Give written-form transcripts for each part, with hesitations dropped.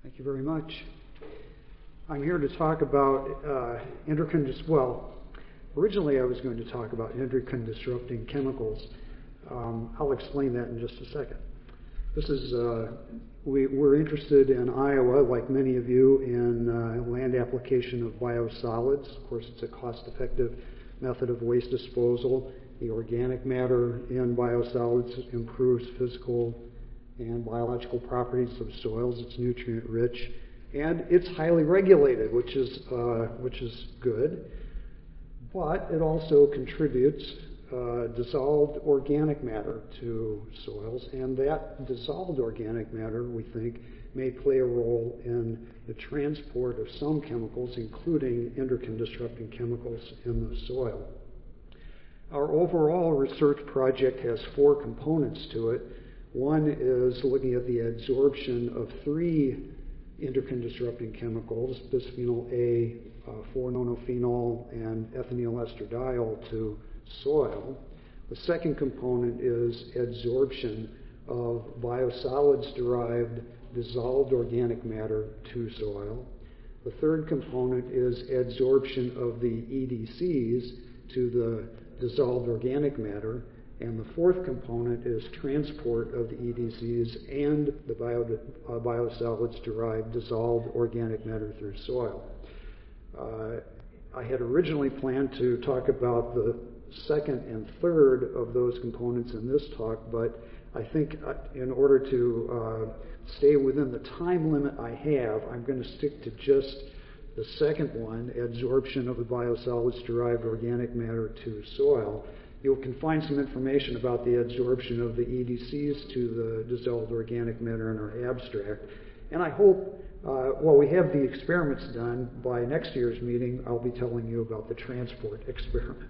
Thank you very much. I'm here to talk about originally I was going to talk about endocrine-disrupting chemicals. I'll explain that in just a second. This is, we're interested in Iowa, like many of you, in land application of biosolids. Of course, it's a cost-effective method of waste disposal. The organic matter in biosolids improves physical and biological properties of soils. It's nutrient rich, and it's highly regulated, which is good. But it also contributes dissolved organic matter to soils, and that dissolved organic matter, we think, may play a role in the transport of some chemicals, including endocrine-disrupting chemicals in the soil. Our overall research project has 4 components to it. One is looking at the absorption of 3 endocrine-disrupting chemicals, bisphenol A, 4-nonylphenol, and ethinyl estradiol to soil. The second component is adsorption of biosolids-derived dissolved organic matter to soil. The third component is adsorption of the EDCs to the dissolved organic matter. And the fourth component is transport of the EDCs and the biosolids-derived dissolved organic matter through soil. I had originally planned to talk about the second and third of those components in this talk, but I think in order to stay within the time limit I have, I'm going to stick to just the second one, adsorption of the biosolids-derived organic matter to soil. You can find some information about the adsorption of the EDCs to the dissolved organic matter in our abstract. And I hope, while we have the experiments done, by next year's meeting, I'll be telling you about the transport experiment.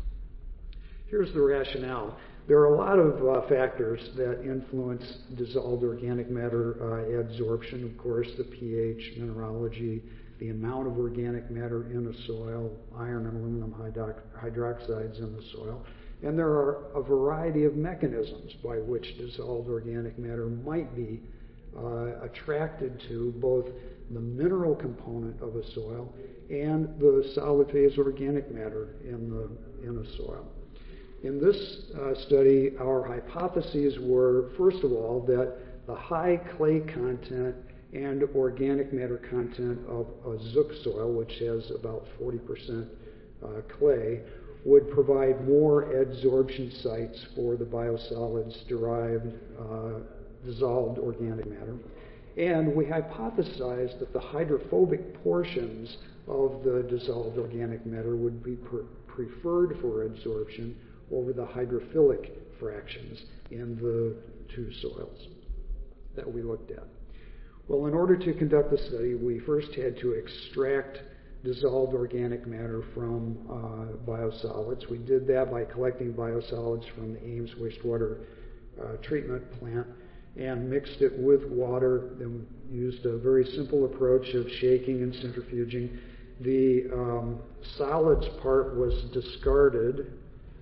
Here's the rationale. There are a lot of factors that influence dissolved organic matter adsorption. Of course, the pH, mineralogy, the amount of organic matter in a soil, iron and aluminum hydroxides in the soil. And there are a variety of mechanisms by which dissolved organic matter might be attracted to both the mineral component of a soil and the solid phase organic matter in a soil. In this study, our hypotheses were, first of all, that the high clay content and organic matter content of a Zook soil, which has about 40% clay, would provide more adsorption sites for the biosolids-derived dissolved organic matter. And we hypothesized that the hydrophobic portions of the dissolved organic matter would be preferred for adsorption over the hydrophilic fractions in the 2 soils that we looked at. Well, in order to conduct the study, we first had to extract dissolved organic matter from biosolids. We did that by collecting biosolids from the Ames wastewater treatment plant and mixed it with water. Then used a very simple approach of shaking and centrifuging. The solids part was discarded,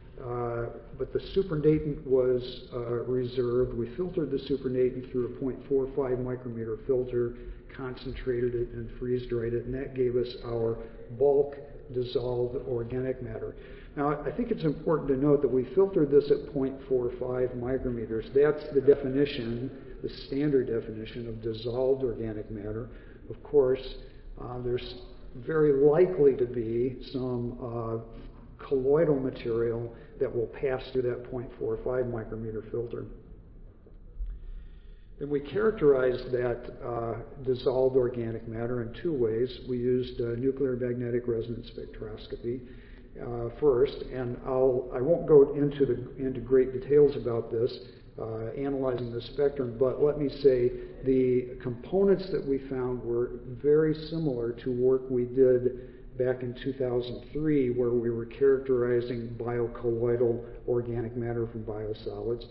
but the supernatant was reserved. We filtered the supernatant through a 0.45 micrometer filter, concentrated it and freeze-dried it, and that gave us our bulk dissolved organic matter. Now, I think it's important to note that we filtered this at 0.45 micrometers. That's the definition, the standard definition of dissolved organic matter. Of course, there's very likely to be some colloidal material that will pass through that 0.45 micrometer filter. Then we characterized that dissolved organic matter in 2 ways. We used nuclear magnetic resonance spectroscopy first, and I won't go into great details about this, analyzing the spectrum, but let me say the components that we found were very similar to work we did back in 2003, where we were characterizing biocolloidal organic matter from biosolids.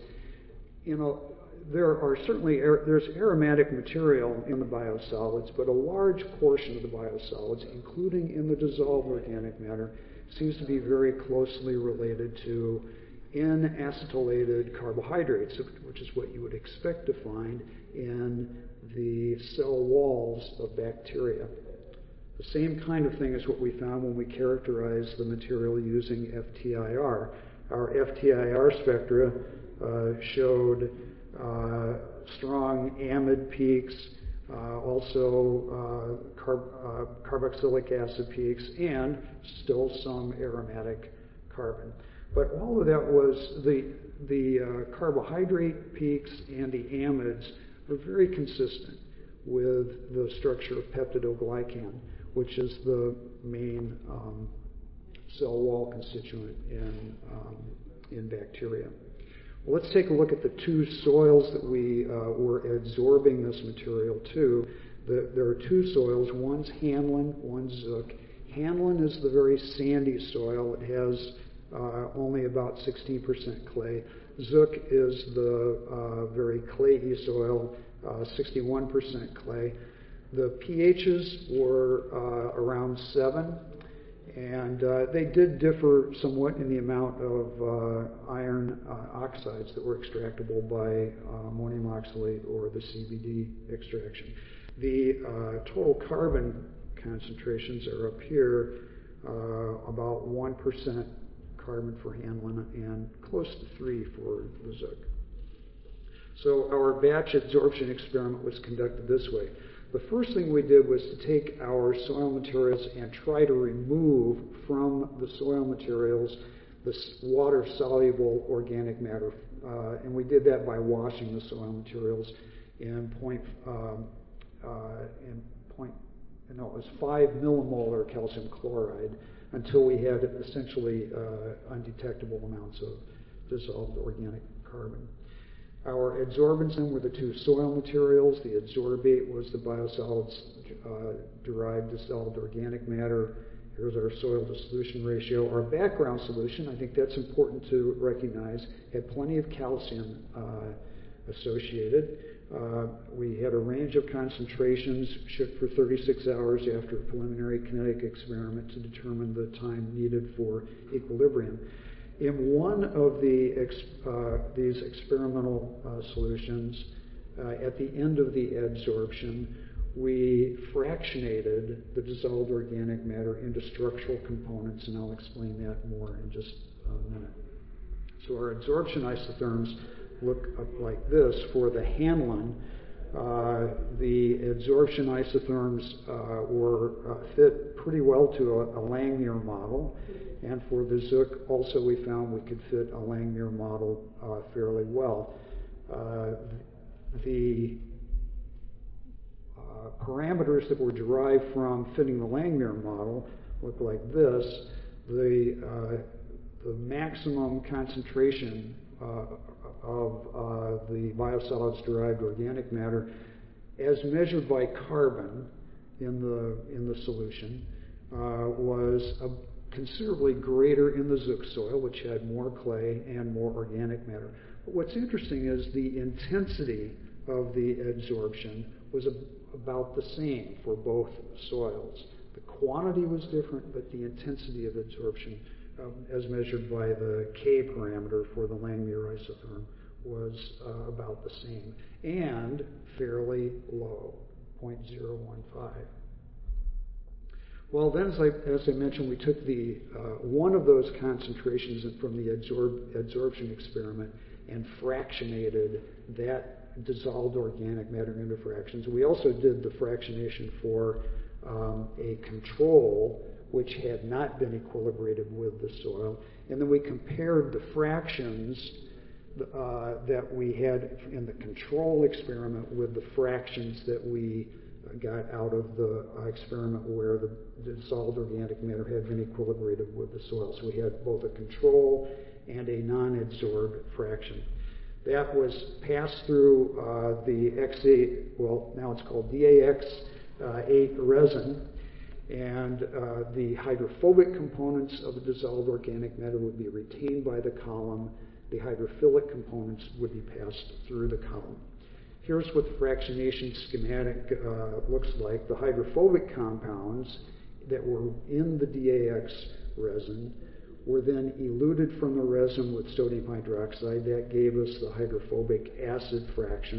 There's aromatic material in the biosolids, but a large portion of the biosolids, including in the dissolved organic matter, seems to be very closely related to N-acetylated carbohydrates, which is what you would expect to find in the cell walls of bacteria. The same kind of thing is what we found when we characterized the material using FTIR. Our FTIR spectra showed strong amide peaks, also carboxylic acid peaks, and still some aromatic carbon. But all of that was the carbohydrate peaks and the amides were very consistent with the structure of peptidoglycan, which is the main cell wall constituent in bacteria. Well, let's take a look at the two soils that we were absorbing this material to. There are two soils. One's Hanlon, one's Zook. Hanlon is the very sandy soil. It has only about 16% clay. Zook is the very clayey soil, 61% clay. The pHs were around 7, and they did differ somewhat in the amount of iron oxides that were extractable by ammonium oxalate or the CBD extraction. The total carbon concentrations are up here, about 1% carbon for Hanlon and close to 3 for the Zook. So our batch adsorption experiment was conducted this way. The first thing we did was to take our soil materials and try to remove from the soil materials this water-soluble organic matter. And we did that by washing the soil materials in it was 5 millimolar calcium chloride until we had essentially undetectable amounts of dissolved organic carbon. Our adsorbents then were the two soil materials. The adsorbate was the biosolids derived dissolved organic matter. Here's our soil to solution ratio. Our background solution, I think that's important to recognize, had plenty of calcium associated. We had a range of concentrations shipped for 36 hours after a preliminary kinetic experiment to determine the time needed for equilibrium. In one of these experimental solutions, at the end of the adsorption, we fractionated the dissolved organic matter into structural components, and I'll explain that more in just a minute. So our adsorption isotherms look up like this. For the Hanlon, the adsorption isotherms were fit pretty well to a Langmuir model. And for the Zook, also we found we could fit a Langmuir model fairly well. The parameters that were derived from fitting the Langmuir model look like this. The maximum concentration of the biosolids-derived organic matter, as measured by carbon in the solution, was considerably greater in the Zook soil, which had more clay and more organic matter. But what's interesting is the intensity of the adsorption was about the same for both soils. The quantity was different, but the intensity of adsorption, as measured by the K parameter for the Langmuir isotherm, was about the same and fairly low, 0.015. Well, then, as I mentioned, we took the one of those concentrations from the adsorption experiment and fractionated that dissolved organic matter into fractions. We also did the fractionation for a control which had not been equilibrated with the soil. And then we compared the fractions that we had in the control experiment with the fractions that we got out of the experiment where the dissolved organic matter had been equilibrated with the soil. So we had both a control and a non-adsorbed fraction. That was passed through the X8, well, now it's called DAX8 resin, and the hydrophobic components of the dissolved organic matter would be retained by the column. The hydrophilic components would be passed through the column. Here's what the fractionation schematic looks like. The hydrophobic compounds that were in the DAX resin were then eluted from the resin with sodium hydroxide. That gave us the hydrophobic acid fraction.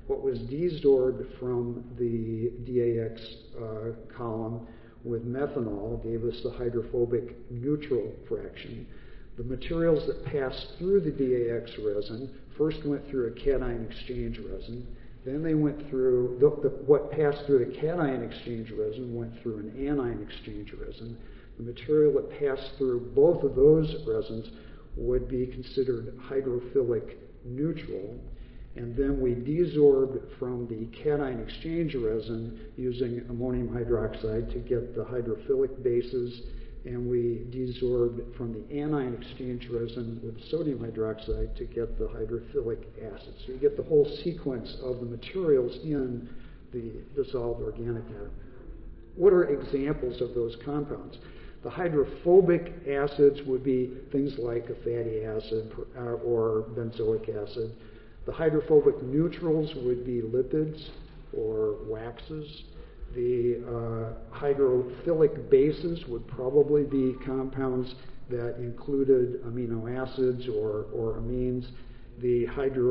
what was desorbed from the DAX column with methanol gave us the hydrophobic neutral fraction. The materials that passed through the DAX resin first went through a cation exchange resin. Then they went through, what passed through the cation exchange resin went through an anion exchange resin. The material that passed through both of those resins would be considered hydrophilic neutral. And then we desorbed from the cation exchange resin using ammonium hydroxide to get the hydrophilic bases, and we desorbed from the anion exchange resin with sodium hydroxide to get the hydrophilic acid. So you get the whole sequence of the materials in the dissolved organic matter. What are examples of those compounds? The hydrophobic acids would be things like a fatty acid or benzoic acid. The hydrophobic neutrals would be lipids or waxes. The hydrophilic bases would probably be compounds that included amino acids or amines. The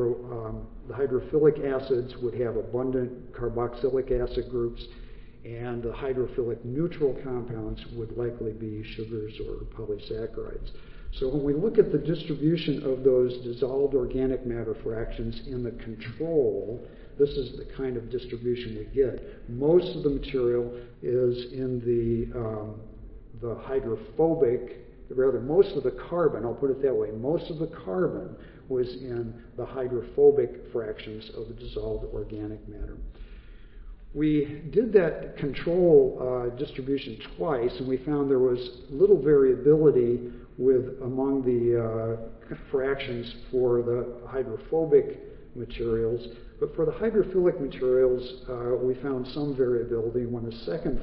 hydrophilic acids would have abundant carboxylic acid groups, and the hydrophilic neutral compounds would likely be sugars or polysaccharides. So when we look at the distribution of those dissolved organic matter fractions in the control, this is the kind of distribution we get. Most of the material is in the hydrophobic, rather most of the carbon, I'll put it that way, most of the carbon was in the hydrophobic fractions of the dissolved organic matter. We did that control distribution twice, and we found there was little variability among the fractions for the hydrophobic materials. But for the hydrophilic materials, we found some variability. When the second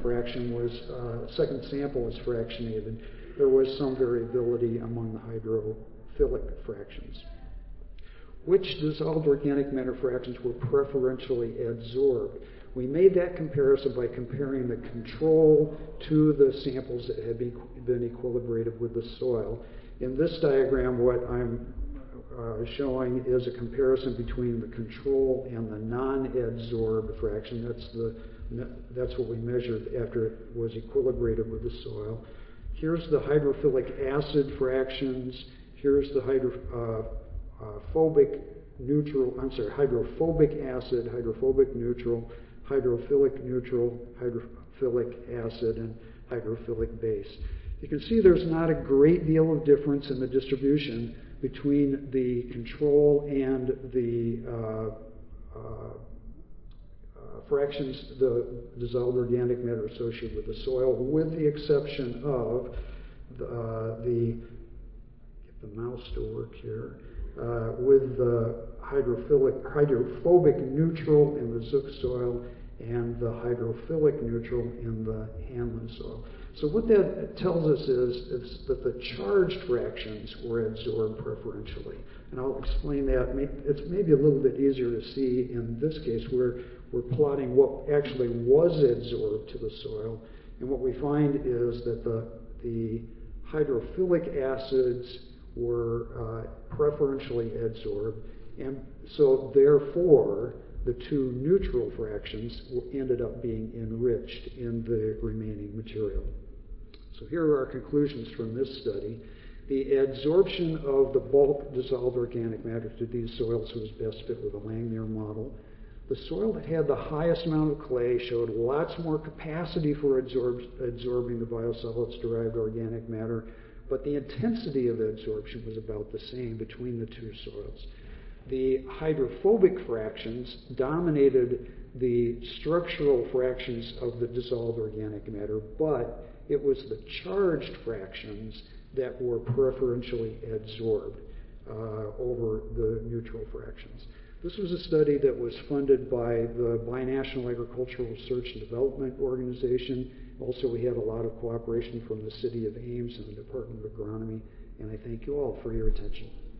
sample was fractionated, there was some variability among the hydrophilic fractions. Which dissolved organic matter fractions were preferentially adsorbed? We made that comparison by comparing the control to the samples that had been equilibrated with the soil. In this diagram, what I'm showing is a comparison between the control and the non-adsorbed fraction. That's what we measured after it was equilibrated with the soil. Here's the hydrophilic acid fractions. Here's the hydrophobic acid, hydrophobic neutral, hydrophilic neutral, hydrophilic acid, and hydrophilic base. You can see there's not a great deal of difference in the distribution between the control and the fractions, the dissolved organic matter associated with the soil, with the exception of get the mouse to work here, with the hydrophobic neutral in the Zook soil and the hydrophilic neutral in the Hanlon soil. So what that tells us is that the charged fractions were adsorbed preferentially. And I'll explain that. It's maybe a little bit easier to see in this case where we're plotting what actually was adsorbed to the soil. And what we find is that the hydrophilic acids were preferentially adsorbed. And so therefore, the two neutral fractions ended up being enriched in the remaining material. So here are our conclusions from this study. The adsorption of the bulk dissolved organic matter to these soils was best fit with the Langmuir model. The soil that had the highest amount of clay showed lots more capacity for adsorbing the biosolids derived organic matter, but the intensity of adsorption was about the same between the two soils. The hydrophobic fractions dominated the structural fractions of the dissolved organic matter, but it was the charged fractions that were preferentially adsorbed over the neutral fractions. This was a study that was funded by the Binational Agricultural Research and Development Organization. Also, we had a lot of cooperation from the City of Ames and the Department of Agronomy, and I thank you all for your attention.